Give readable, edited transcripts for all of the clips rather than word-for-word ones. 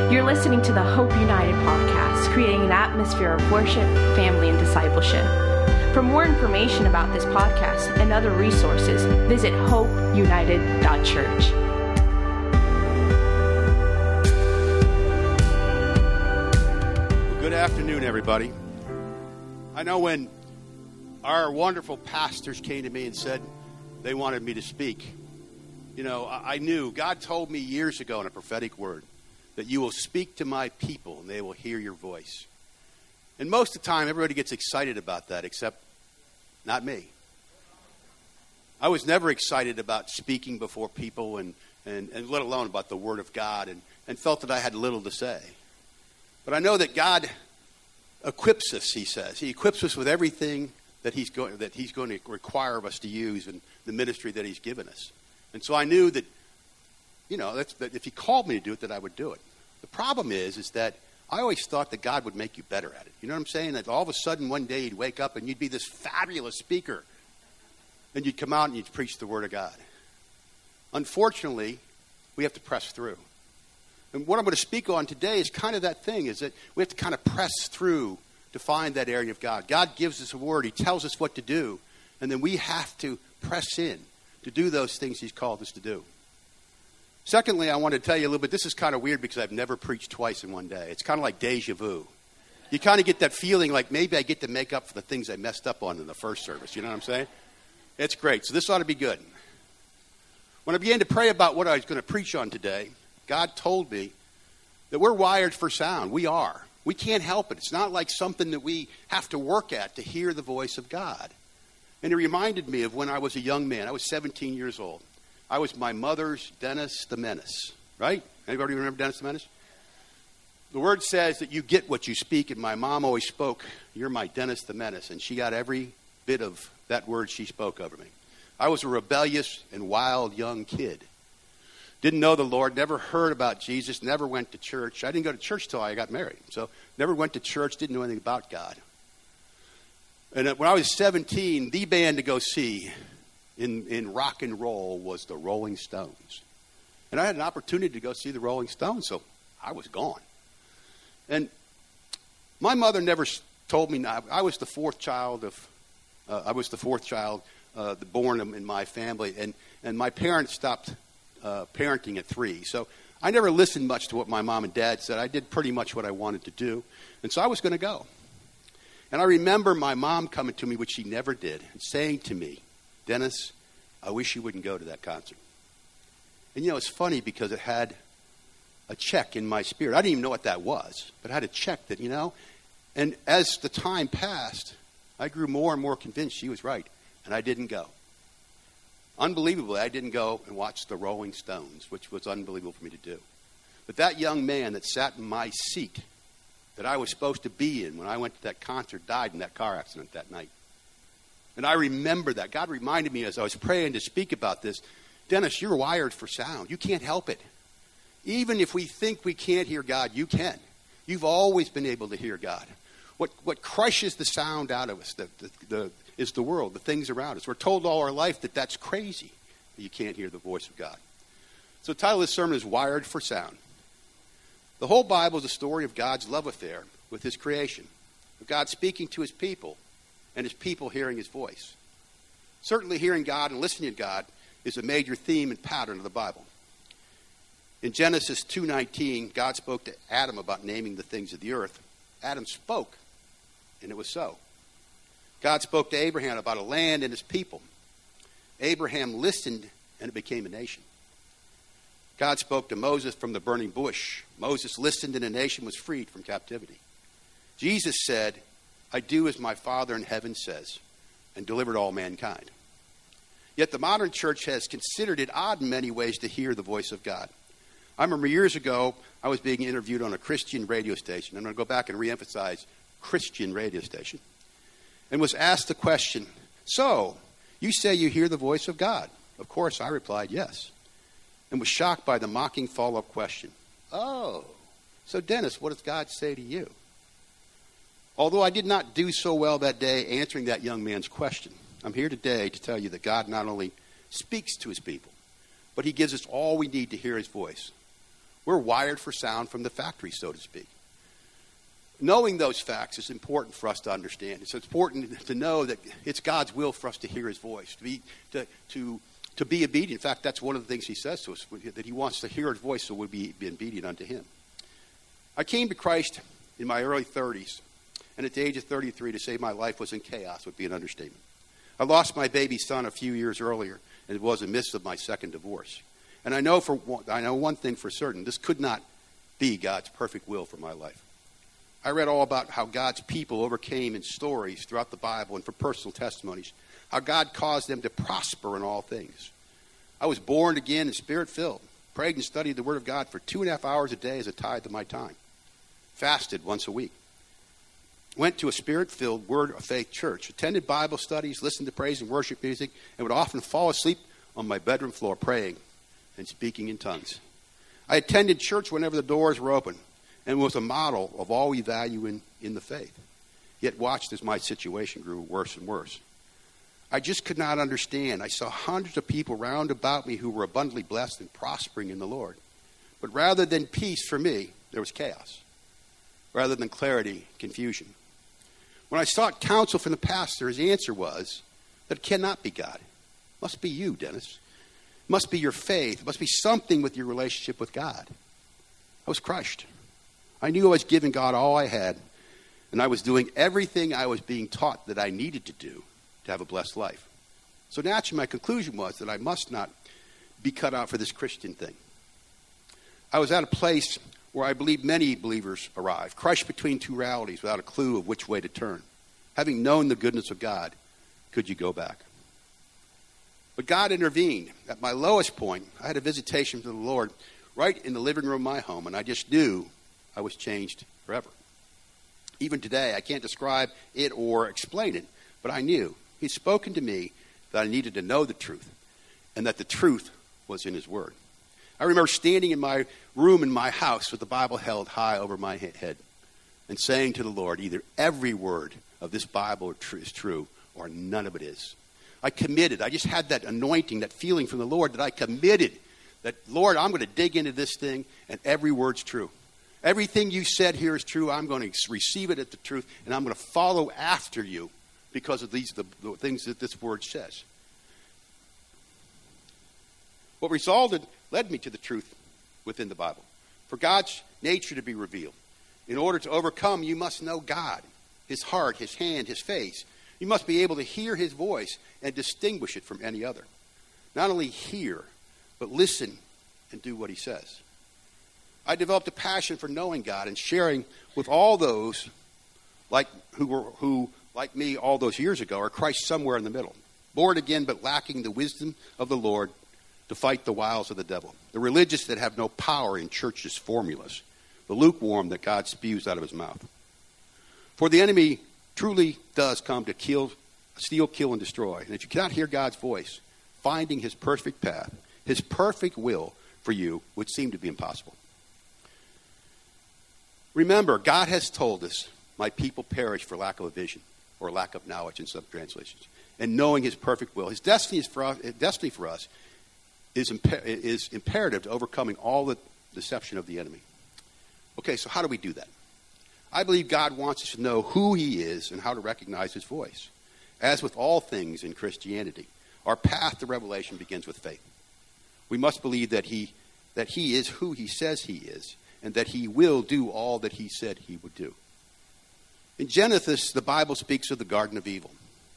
You're listening to the Hope United podcast, creating an atmosphere of worship, family, and discipleship. For more information about this podcast and other resources, visit hopeunited.church. Well, good afternoon, everybody. I know when our wonderful pastors came to me and said they wanted me to speak, I knew God told me years ago in a prophetic word that you will speak to my people and they will hear your voice. And most of the time, everybody gets excited about that, except not me. I was never excited about speaking before people and let alone about the Word of God and felt that I had little to say. But I know that God equips us, he says. He equips us with everything that he's going to require of us to use in the ministry that he's given us. And so I knew that, that if he called me to do it, that I would do it. The problem is that I always thought that God would make you better at it. You know what I'm saying? That all of a sudden one day you'd wake up and you'd be this fabulous speaker. And you'd come out and you'd preach the Word of God. Unfortunately, we have to press through. And what I'm going to speak on today is kind of that thing, is that we have to kind of press through to find that area of God. God gives us a word. He tells us what to do. And then we have to press in to do those things he's called us to do. Secondly, I want to tell you a little bit. This is kind of weird because I've never preached twice in one day. It's kind of like deja vu. You kind of get that feeling like maybe I get to make up for the things I messed up on in the first service. You know what I'm saying? It's great. So this ought to be good. When I began to pray about what I was going to preach on today, God told me that we're wired for sound. We are. We can't help it. It's not like something that we have to work at to hear the voice of God. And it reminded me of when I was a young man. I was 17 years old. I was my mother's Dennis the Menace, right? Anybody remember Dennis the Menace? The word says that you get what you speak, and my mom always spoke, "You're my Dennis the Menace," and she got every bit of that word she spoke over me. I was a rebellious and wild young kid. Didn't know the Lord, never heard about Jesus, never went to church. I didn't go to church till I got married, so never went to church, didn't know anything about God. And when I was 17, the band to go see in rock and roll was the Rolling Stones. And I had an opportunity to go see the Rolling Stones, so I was gone. And my mother never told me, I was the fourth child born in my family, and my parents stopped parenting at 3. So I never listened much to what my mom and dad said. I did pretty much what I wanted to do. And so I was going to go. And I remember my mom coming to me, which she never did, and saying to me, "Dennis, I wish you wouldn't go to that concert." And it's funny because it had a check in my spirit. I didn't even know what that was, but I had a check that, And as the time passed, I grew more and more convinced she was right, and I didn't go. Unbelievably, I didn't go and watch the Rolling Stones, which was unbelievable for me to do. But that young man that sat in my seat that I was supposed to be in when I went to that concert died in that car accident that night. And I remember that. God reminded me as I was praying to speak about this, "Dennis, you're wired for sound. You can't help it. Even if we think we can't hear God, you can. You've always been able to hear God. What crushes the sound out of us is the world, the things around us. We're told all our life that that's crazy, that you can't hear the voice of God." So the title of this sermon is Wired for Sound. The whole Bible is a story of God's love affair with his creation, of God speaking to his people, and his people hearing his voice. Certainly hearing God and listening to God is a major theme and pattern of the Bible. In Genesis 2:19, God spoke to Adam about naming the things of the earth. Adam spoke, and it was so. God spoke to Abraham about a land and his people. Abraham listened, and it became a nation. God spoke to Moses from the burning bush. Moses listened, and a nation was freed from captivity. Jesus said, "I do as my Father in heaven says," and delivered all mankind. Yet the modern church has considered it odd in many ways to hear the voice of God. I remember years ago, I was being interviewed on a Christian radio station. I'm going to go back and reemphasize Christian radio station. And was asked the question, "So, you say you hear the voice of God?" Of course, I replied, "Yes." And was shocked by the mocking follow-up question. "Oh, so Dennis, what does God say to you?" Although I did not do so well that day answering that young man's question, I'm here today to tell you that God not only speaks to his people, but he gives us all we need to hear his voice. We're wired for sound from the factory, so to speak. Knowing those facts is important for us to understand. It's important to know that it's God's will for us to hear his voice, to be obedient. In fact, that's one of the things he says to us, that he wants to hear his voice so we'll be obedient unto him. I came to Christ in my early 30s, and at the age of 33, to say my life was in chaos would be an understatement. I lost my baby son a few years earlier, and it was in the midst of my second divorce. And I know one thing for certain: this could not be God's perfect will for my life. I read all about how God's people overcame in stories throughout the Bible and for personal testimonies, how God caused them to prosper in all things. I was born again and spirit-filled, prayed and studied the Word of God for 2.5 hours a day as a tithe of my time, fasted once a week, went to a spirit-filled Word of Faith church, attended Bible studies, listened to praise and worship music, and would often fall asleep on my bedroom floor praying and speaking in tongues. I attended church whenever the doors were open and was a model of all we value in the faith, yet watched as my situation grew worse and worse. I just could not understand. I saw hundreds of people round about me who were abundantly blessed and prospering in the Lord. But rather than peace for me, there was chaos. Rather than clarity, confusion. When I sought counsel from the pastor, his answer was that it cannot be God. It must be you, Dennis. It must be your faith. It must be something with your relationship with God. I was crushed. I knew I was giving God all I had, and I was doing everything I was being taught that I needed to do to have a blessed life. So naturally, my conclusion was that I must not be cut out for this Christian thing. I was at a place where I believe many believers arrive, crushed between two realities without a clue of which way to turn. Having known the goodness of God, could you go back? But God intervened. At my lowest point, I had a visitation from the Lord right in the living room of my home, and I just knew I was changed forever. Even today, I can't describe it or explain it, but I knew he'd spoken to me that I needed to know the truth, and that the truth was in his word. I remember standing in my room in my house with the Bible held high over my head and saying to the Lord, either every word of this Bible is true or none of it is. I committed. I just had that anointing, that feeling from the Lord that I committed that, Lord, I'm going to dig into this thing and every word's true. Everything you said here is true. I'm going to receive it as the truth, and I'm going to follow after you because of the things that this word says. What led me to the truth within the Bible. For God's nature to be revealed. In order to overcome, you must know God, his heart, his hand, his face. You must be able to hear his voice and distinguish it from any other. Not only hear, but listen and do what he says. I developed a passion for knowing God and sharing with all those who like me all those years ago, are Christ somewhere in the middle. Born again, but lacking the wisdom of the Lord to fight the wiles of the devil. The religious that have no power in church's formulas. The lukewarm that God spews out of his mouth. For the enemy truly does come to steal, kill, and destroy. And if you cannot hear God's voice, finding his perfect path, his perfect will for you would seem to be impossible. Remember, God has told us, my people perish for lack of a vision, or lack of knowledge in some translations, and knowing his perfect will. His destiny for us is imperative to overcoming all the deception of the enemy. Okay, so how do we do that? I believe God wants us to know who he is and how to recognize his voice. As with all things in Christianity, our path to revelation begins with faith. We must believe that he is who he says he is, and that he will do all that he said he would do. In Genesis, the Bible speaks of the Garden of Eden.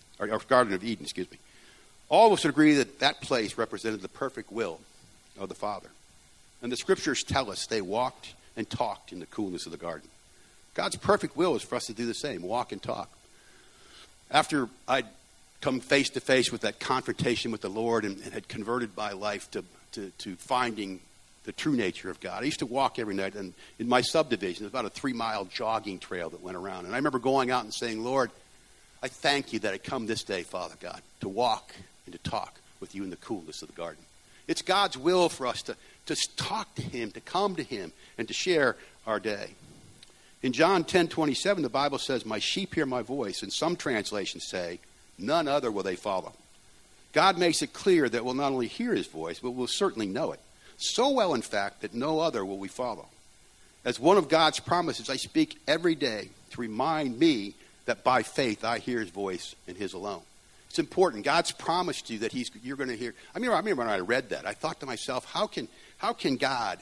All of us would agree that that place represented the perfect will of the Father. And the scriptures tell us they walked and talked in the coolness of the garden. God's perfect will is for us to do the same, walk and talk. After I'd come face to face with that confrontation with the Lord and had converted my life to finding the true nature of God, I used to walk every night, and in my subdivision, there's about a 3-mile jogging trail that went around. And I remember going out and saying, Lord, I thank you that I come this day, Father God, to walk and to talk with you in the coolness of the garden. It's God's will for us to talk to him, to come to him, and to share our day. In John 10:27, the Bible says, my sheep hear my voice, and some translations say, none other will they follow. God makes it clear that we'll not only hear his voice, but we'll certainly know it. So well, in fact, that no other will we follow. As one of God's promises, I speak every day to remind me that by faith I hear his voice and his alone. It's important. God's promised you that you're going to hear. I remember when I read that, I thought to myself, how does God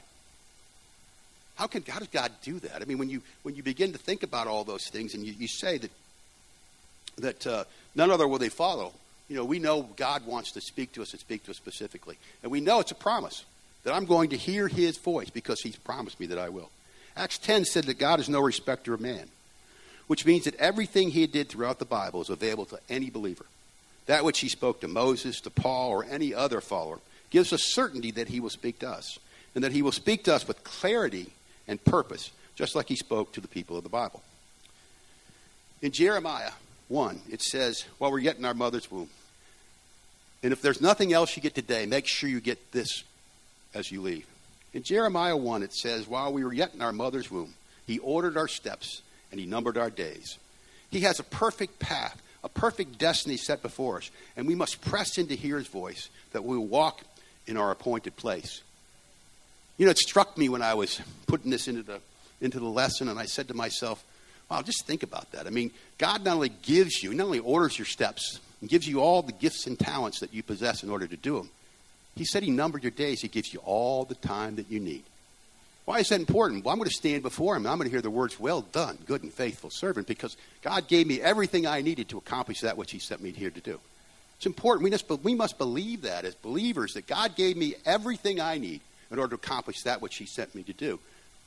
do that? I mean, when you begin to think about all those things and you say that none other will they follow, we know God wants to speak to us and speak to us specifically. And we know it's a promise that I'm going to hear his voice because he's promised me that I will. Acts 10 said that God is no respecter of man, which means that everything he did throughout the Bible is available to any believer. That which he spoke to Moses, to Paul, or any other follower gives us certainty that he will speak to us, and that he will speak to us with clarity and purpose, just like he spoke to the people of the Bible. In Jeremiah 1, it says, while we're yet in our mother's womb, and if there's nothing else you get today, make sure you get this as you leave. In Jeremiah 1, it says, while we were yet in our mother's womb, he ordered our steps and he numbered our days. He has a perfect path, a perfect destiny set before us, and we must press in to hear his voice, that we will walk in our appointed place. It struck me when I was putting this into the lesson, and I said to myself, wow, just think about that. I mean, God not only orders your steps and gives you all the gifts and talents that you possess in order to do them. He said he numbered your days. He gives you all the time that you need. Why is that important? Well, I'm going to stand before him, and I'm going to hear the words, well done, good and faithful servant, because God gave me everything I needed to accomplish that which he sent me here to do. It's important. We must believe that as believers, that God gave me everything I need in order to accomplish that which he sent me to do.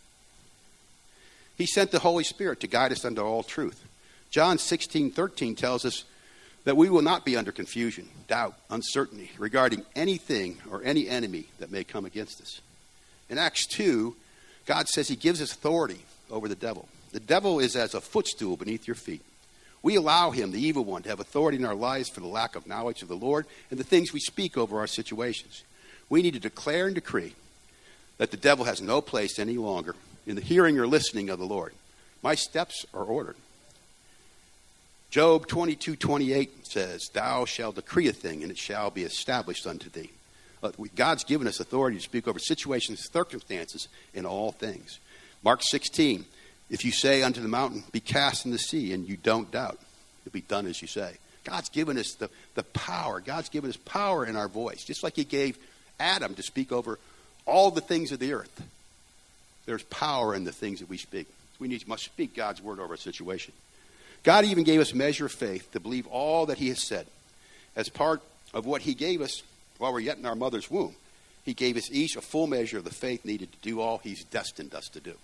He sent the Holy Spirit to guide us unto all truth. John 16:13 tells us that we will not be under confusion, doubt, uncertainty regarding anything or any enemy that may come against us. In Acts 2, God says he gives us authority over the devil. The devil is as a footstool beneath your feet. We allow him, the evil one, to have authority in our lives for the lack of knowledge of the Lord and the things we speak over our situations. We need to declare and decree that the devil has no place any longer in the hearing or listening of the Lord. My steps are ordered. Job 22:28 says, thou shalt decree a thing, and it shall be established unto thee. God's given us authority to speak over situations, circumstances, in all things. Mark 16, if you say unto the mountain, be cast in the sea, and you don't doubt, it'll be done as you say. God's given us the power. God's given us power in our voice, just like he gave Adam to speak over all the things of the earth. There's power in the things that we speak. We must speak God's word over a situation. God even gave us a measure of faith to believe all that he has said. As part of what he gave us while we're yet in our mother's womb, he gave us each a full measure of the faith needed to do all he's destined us to do.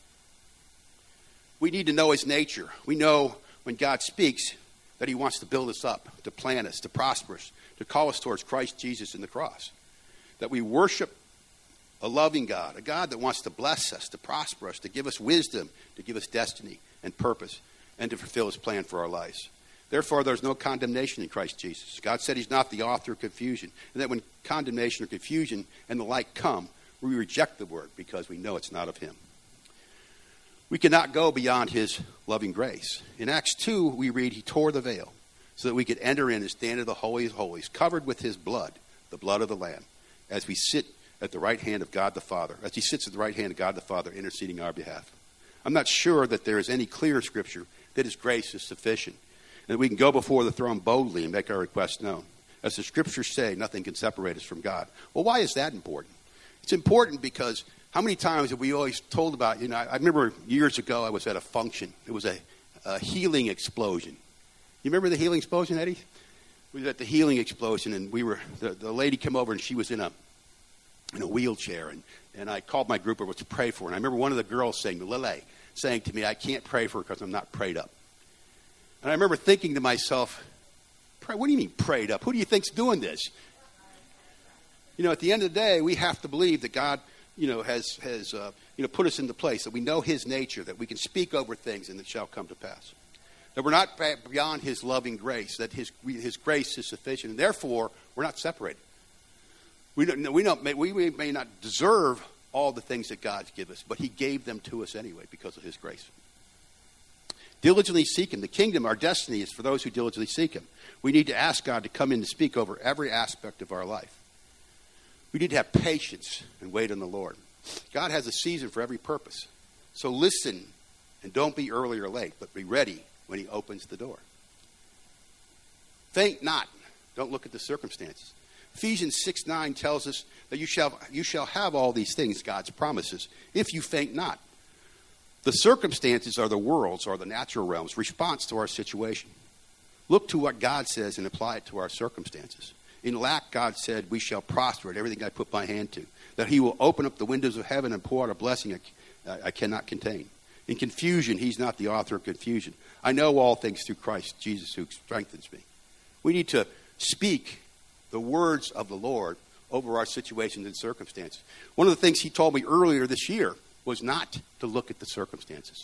We need to know his nature. We know when God speaks that he wants to build us up, to plant us, to prosper us, to call us towards Christ Jesus and the cross. That we worship a loving God, a God that wants to bless us, to prosper us, to give us wisdom, to give us destiny and purpose, and to fulfill his plan for our lives. Therefore, there's no condemnation in Christ Jesus. God said he's not the author of confusion, and that when condemnation or confusion and the like come, we reject the word because we know it's not of him. We cannot go beyond his loving grace. In Acts 2, we read, he tore the veil so that we could enter in and stand in the Holy of Holies, covered with his blood, the blood of the Lamb, as we sit at the right hand of God the Father, as he sits at the right hand of God the Father, interceding on our behalf. I'm not sure that there is any clear scripture that his grace is sufficient, and that we can go before the throne boldly and make our requests known. As the scriptures say, nothing can separate us from God. Well, why is that important? It's important because how many times have we always told about, I remember years ago I was at a function. It was a healing explosion. You remember the healing explosion, Eddie? We were at the healing explosion, and the lady came over, and she was in a wheelchair, and I called my group over to pray for her. And I remember one of the girls saying to me, I can't pray for her because I'm not prayed up. And I remember thinking to myself, what do you mean prayed up? Who do you think's doing this? At the end of the day, we have to believe that God, has put us into place, that we know his nature, that we can speak over things and it shall come to pass. That we're not beyond his loving grace, that his grace is sufficient, and therefore we're not separated. We may not deserve all the things that God's given us, but he gave them to us anyway because of his grace. Diligently seek him. The kingdom, our destiny, is for those who diligently seek him. We need to ask God to come in and speak over every aspect of our life. We need to have patience and wait on the Lord. God has a season for every purpose. So listen and don't be early or late, but be ready when he opens the door. Faint not. Don't look at the circumstances. Ephesians 6:9 tells us that you shall have all these things, God's promises, if you faint not. The circumstances are the world's or the natural realm's response to our situation. Look to what God says and apply it to our circumstances. In lack, God said, we shall prosper at everything I put my hand to, that he will open up the windows of heaven and pour out a blessing I cannot contain. In confusion, he's not the author of confusion. I know all things through Christ Jesus who strengthens me. We need to speak the words of the Lord over our situations and circumstances. One of the things he told me earlier this year was not to look at the circumstances.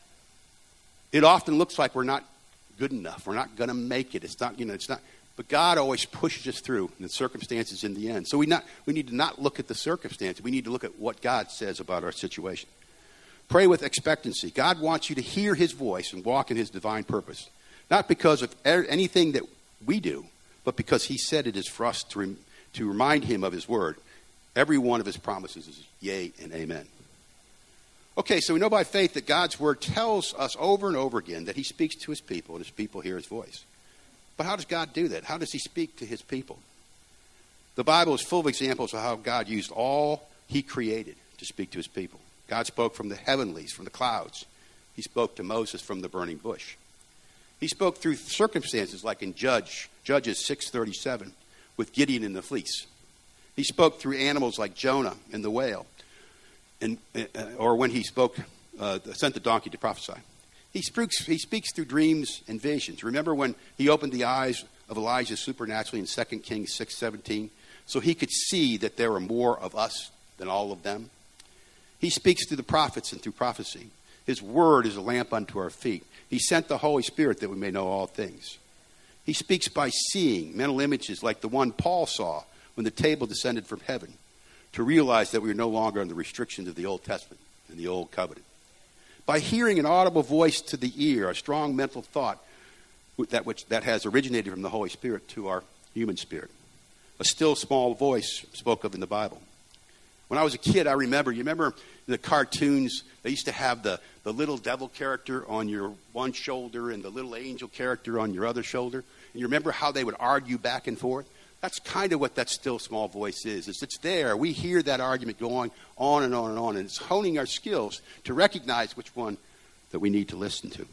It often looks like we're not good enough. We're not going to make it. It's not. But God always pushes us through the circumstances in the end. So we need to not look at the circumstances. We need to look at what God says about our situation. Pray with expectancy. God wants you to hear his voice and walk in his divine purpose. Not because of anything that we do, but because he said it is for us to remind him of his word. Every one of his promises is yea and amen. Okay, so we know by faith that God's word tells us over and over again that he speaks to his people and his people hear his voice. But how does God do that? How does he speak to his people? The Bible is full of examples of how God used all he created to speak to his people. God spoke from the heavenlies, from the clouds. He spoke to Moses from the burning bush. He spoke through circumstances like in Judges 6:37 with Gideon and the fleece. He spoke through animals like Jonah and the whale, or when he sent the donkey to prophesy. He speaks through dreams and visions. Remember when he opened the eyes of Elijah supernaturally in 2 Kings 6:17, so he could see that there were more of us than all of them? He speaks through the prophets and through prophecy. His word is a lamp unto our feet. He sent the Holy Spirit that we may know all things. He speaks by seeing mental images like the one Paul saw when the table descended from heaven, to realize that we are no longer under the restrictions of the Old Testament and the Old Covenant. By hearing an audible voice to the ear, a strong mental thought that has originated from the Holy Spirit to our human spirit. A still small voice spoke of in the Bible. When I was a kid, you remember the cartoons, they used to have the little devil character on your one shoulder and the little angel character on your other shoulder. And you remember how they would argue back and forth? That's kind of what that still small voice is. It's there. We hear that argument going on and on and on, and it's honing our skills to recognize which one that we need to listen to.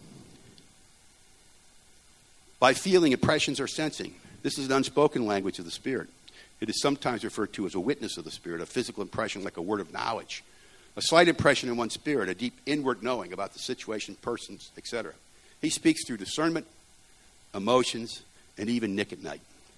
By feeling, impressions, or sensing, this is an unspoken language of the Spirit. It is sometimes referred to as a witness of the Spirit, a physical impression like a word of knowledge, a slight impression in one's spirit, a deep inward knowing about the situation, persons, etc. He speaks through discernment, emotions, and even nick at night.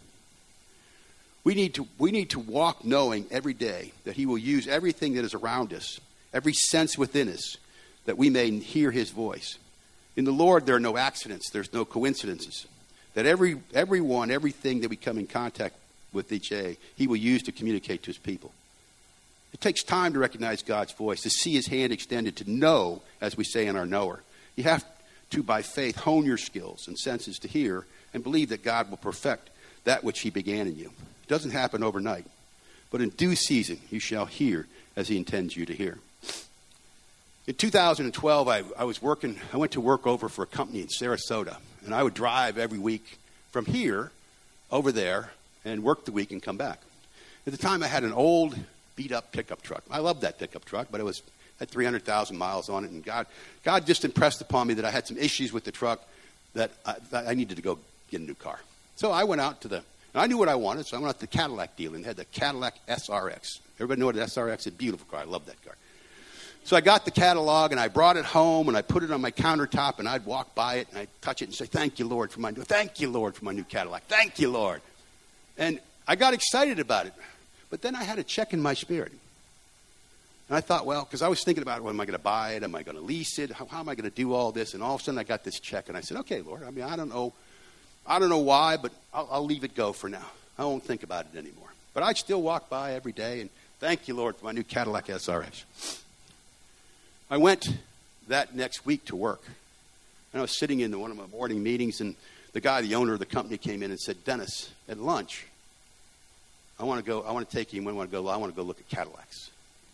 We need to walk knowing every day that he will use everything that is around us, every sense within us, that we may hear his voice. In the Lord, there are no accidents. There's no coincidences. That everything that we come in contact with each day, he will use to communicate to his people. It takes time to recognize God's voice, to see his hand extended, to know, as we say in our knower. You have to, by faith, hone your skills and senses to hear and believe that God will perfect that which he began in you. It doesn't happen overnight, but in due season you shall hear as he intends you to hear. In 2012, I went to work over for a company in Sarasota, and I would drive every week from here over there and work the week and come back. At the time, I had an old, beat-up pickup truck. I loved that pickup truck, but it had 300,000 miles on it, and God just impressed upon me that I had some issues with the truck that I needed to go get a new car. So I went out and I knew what I wanted, so I went out to the Cadillac dealer, and they had the Cadillac SRX. Everybody know what an SRX is? A beautiful car. I love that car. So I got the catalog, and I brought it home, and I put it on my countertop, and I'd walk by it, and I'd touch it and say, thank you, Lord, for my new Cadillac. Thank you, Lord. And I got excited about it. But then I had a check in my spirit. And I thought, well, because I was thinking about, well, am I going to buy it? Am I going to lease it? How am I going to do all this? And all of a sudden I got this check, and I said, okay, Lord, I don't know why, but I'll leave it go for now. I won't think about it anymore. But I'd still walk by every day, and thank you, Lord, for my new Cadillac SRX. I went that next week to work, and I was sitting in one of my morning meetings, and the owner of the company, came in and said, Dennis, at lunch, I want to take you, and I want to go look at Cadillacs.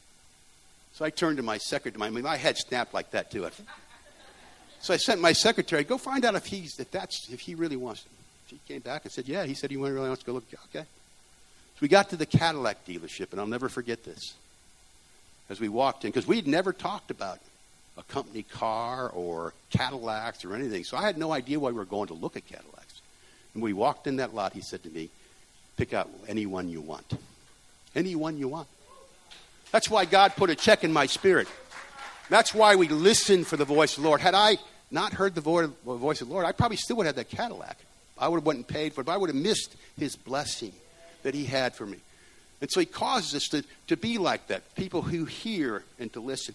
So I turned to my secretary. My head snapped like that, too. So I sent my secretary, go find out if he really wants to. She came back and said, yeah, he said he really wants to go look. Okay. So we got to the Cadillac dealership, and I'll never forget this. As we walked in, because we'd never talked about a company car or Cadillacs or anything. So I had no idea why we were going to look at Cadillacs. And we walked in that lot, he said to me, pick out any one you want. Any one you want. That's why God put a check in my spirit. That's why we listen for the voice of the Lord. Had I not heard the voice of the Lord, I probably still would have that Cadillac. I would have went and paid for it, but I would have missed his blessing that he had for me. And so he causes us to be like that, people who hear and to listen.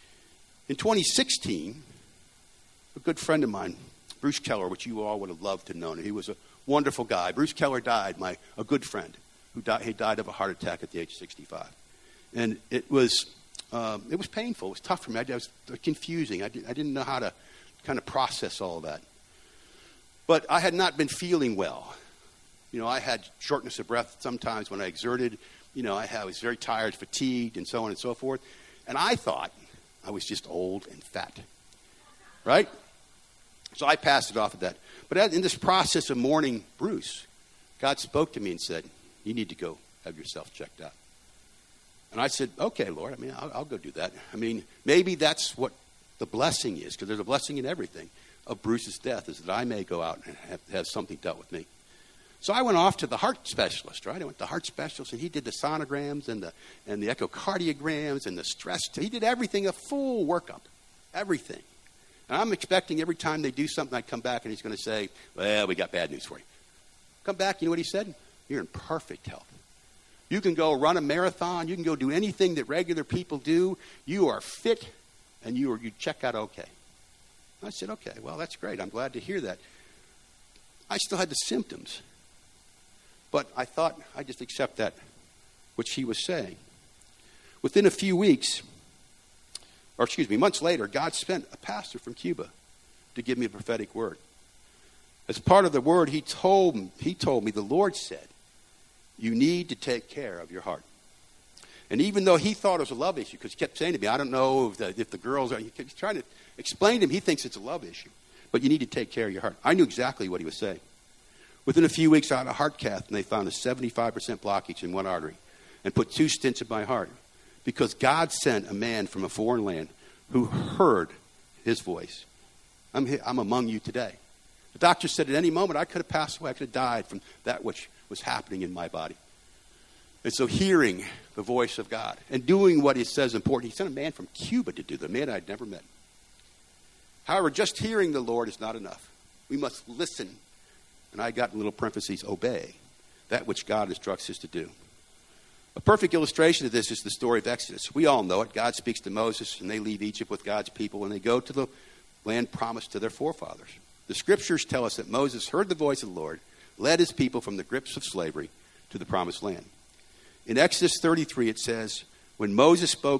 In 2016, a good friend of mine, Bruce Keller, which you all would have loved to have known, he was a wonderful guy. Bruce Keller died, a good friend, he died of a heart attack at the age of 65. And it was painful. It was tough for me. It was confusing. I didn't know how to kind of process all of that. But I had not been feeling well. I had shortness of breath sometimes when I exerted. I was very tired, fatigued, and so on and so forth. And I thought I was just old and fat. Right? So I passed it off at that. But in this process of mourning Bruce, God spoke to me and said, you need to go have yourself checked out. And I said, okay, Lord, I'll go do that. Maybe that's what the blessing is, because there's a blessing in everything of Bruce's death, is that I may go out and have something dealt with me. So I went off to the heart specialist, right? I went to the heart specialist, and he did the sonograms and the echocardiograms and the stress. He did everything, a full workup, everything. And I'm expecting every time they do something, I come back and he's going to say, well, we got bad news for you. Come back, you know what he said? You're in perfect health. You can go run a marathon. You can go do anything that regular people do. You are fit, and you check out okay. I said, okay, well, that's great. I'm glad to hear that. I still had the symptoms. But I thought I'd just accept that, which he was saying. Within a few months later, God sent a pastor from Cuba to give me a prophetic word. As part of the word, he told me, the Lord said, you need to take care of your heart. And even though he thought it was a love issue, because he kept saying to me, I don't know if the girls are, he's trying to explain to him, he thinks it's a love issue. But you need to take care of your heart. I knew exactly what he was saying. Within a few weeks, I had a heart cath, and they found a 75% blockage in one artery and put 2 stents in my heart because God sent a man from a foreign land who heard his voice. I'm among you today. The doctor said at any moment I could have passed away. I could have died from that which was happening in my body. And so hearing the voice of God and doing what he says is important. He sent a man from Cuba to do that, a man I'd never met. However, just hearing the Lord is not enough. We must listen, and I got in little parentheses, obey that which God instructs us to do. A perfect illustration of this is the story of Exodus. We all know it. God speaks to Moses, and they leave Egypt with God's people, and they go to the land promised to their forefathers. The scriptures tell us that Moses heard the voice of the Lord, led his people from the grips of slavery to the promised land. In Exodus 33, it says, when the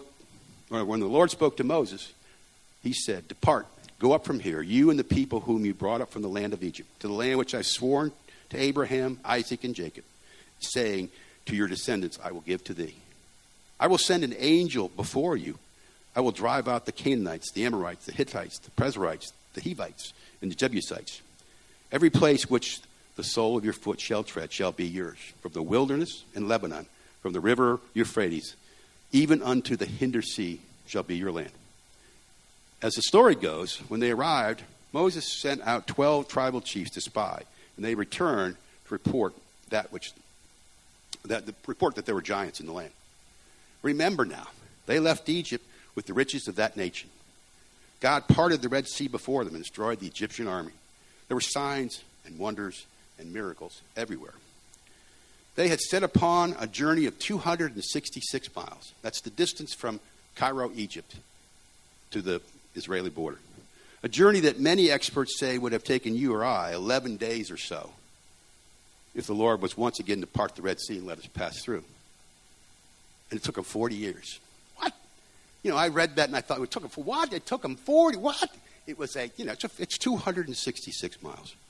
Lord spoke to Moses, he said, depart, go up from here, you and the people whom you brought up from the land of Egypt, to the land which I sworn to Abraham, Isaac, and Jacob, saying, to your descendants I will give to thee. I will send an angel before you. I will drive out the Canaanites, the Amorites, the Hittites, the Perizzites, the Hivites, and the Jebusites. Every place which the sole of your foot shall tread shall be yours, from the wilderness and Lebanon, from the river Euphrates, even unto the hinder sea shall be your land. As the story goes, when they arrived, Moses sent out 12 tribal chiefs to spy, and they returned to report that there were giants in the land. Remember now, they left Egypt with the riches of that nation. God parted the Red Sea before them and destroyed the Egyptian army. There were signs and wonders and miracles everywhere. They had set upon a journey of 266 miles. That's the distance from Cairo, Egypt, to the Israeli border. A journey that many experts say would have taken you or I 11 days or so if the Lord was once again to part the Red Sea and let us pass through. And it took them 40 years. What? I read that and I thought, it took them 40, what? It was it's 266 miles.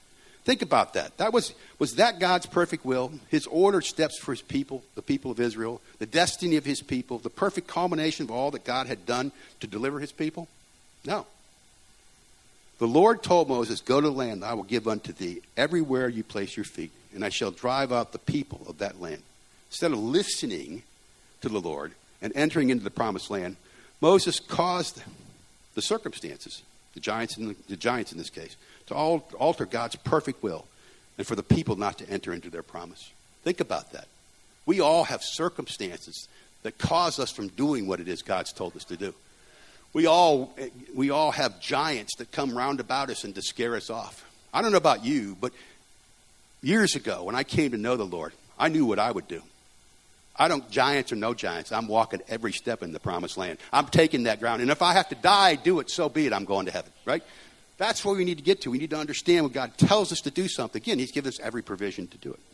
Think about that. Was that God's perfect will? His ordered steps for his people, the people of Israel, the destiny of his people, the perfect culmination of all that God had done to deliver his people? No. The Lord told Moses, go to the land I will give unto thee, everywhere you place your feet, and I shall drive out the people of that land. Instead of listening to the Lord and entering into the promised land, Moses caused the circumstances, the giants in this case, to alter God's perfect will and for the people not to enter into their promise. Think about that. We all have circumstances that cause us from doing what it is God's told us to do. We all have giants that come round about us and to scare us off. I don't know about you, but years ago when I came to know the Lord, I knew what I would do. Giants or no giants, I'm walking every step in the promised land. I'm taking that ground. And if I have to die, do it, so be it. I'm going to heaven, right? That's where we need to get to. We need to understand when God tells us to do something. Again, he's given us every provision to do it.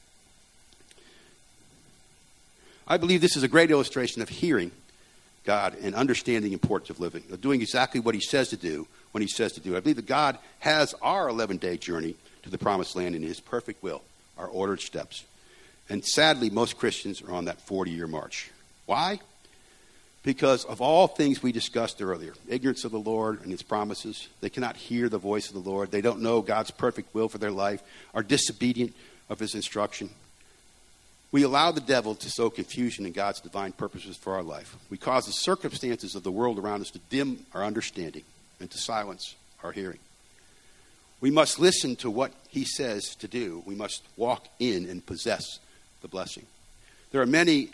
I believe this is a great illustration of hearing God and understanding the importance of living, of doing exactly what he says to do when he says to do it. I believe that God has our 11-day journey to the promised land in his perfect will, our ordered steps. And sadly, most Christians are on that 40-year march. Why? Because of all things we discussed earlier, ignorance of the Lord and his promises. They cannot hear the voice of the Lord. They don't know God's perfect will for their life, are disobedient of his instruction. We allow the devil to sow confusion in God's divine purposes for our life. We cause the circumstances of the world around us to dim our understanding and to silence our hearing. We must listen to what he says to do. We must walk in and possess the blessing. There are many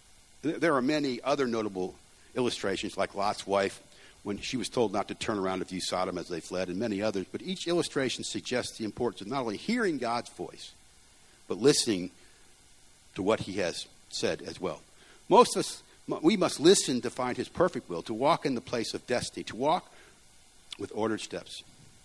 other notable illustrations, like Lot's wife when she was told not to turn around to view Sodom as they fled, and many others. But each illustration suggests the importance of not only hearing God's voice, but listening to what he has said as well. Most of us, we must listen to find his perfect will, to walk in the place of destiny, to walk with ordered steps.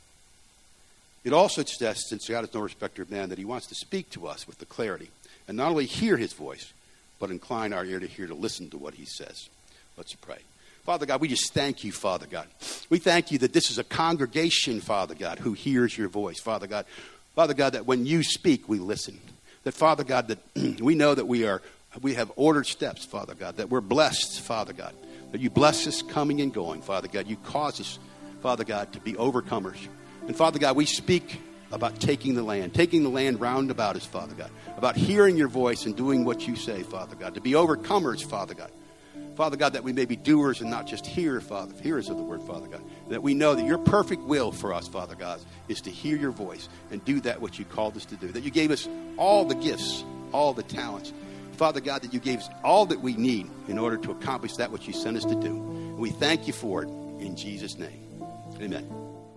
It also suggests, since God is no respecter of man, that he wants to speak to us with the clarity, and not only hear his voice, but incline our ear to hear, to listen to what he says. Let's pray. Father God, we just thank you, Father God. We thank you that this is a congregation, Father God, who hears your voice, Father God. Father God, that when you speak, we listen. That, Father God, that we know that we have ordered steps, Father God, that we're blessed, Father God, that you bless us coming and going, Father God. You cause us, Father God, to be overcomers. And, Father God, we speak about taking the land round about us, Father God, about hearing your voice and doing what you say, Father God, to be overcomers, Father God. Father God, that we may be doers and not just hearers of the word, Father God. That we know that your perfect will for us, Father God, is to hear your voice and do that which you called us to do. That you gave us all the gifts, all the talents. Father God, that you gave us all that we need in order to accomplish that which you sent us to do. And we thank you for it in Jesus' name. Amen.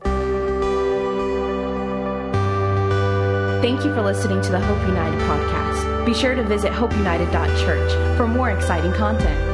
Thank you for listening to the Hope United podcast. Be sure to visit hopeunited.church for more exciting content.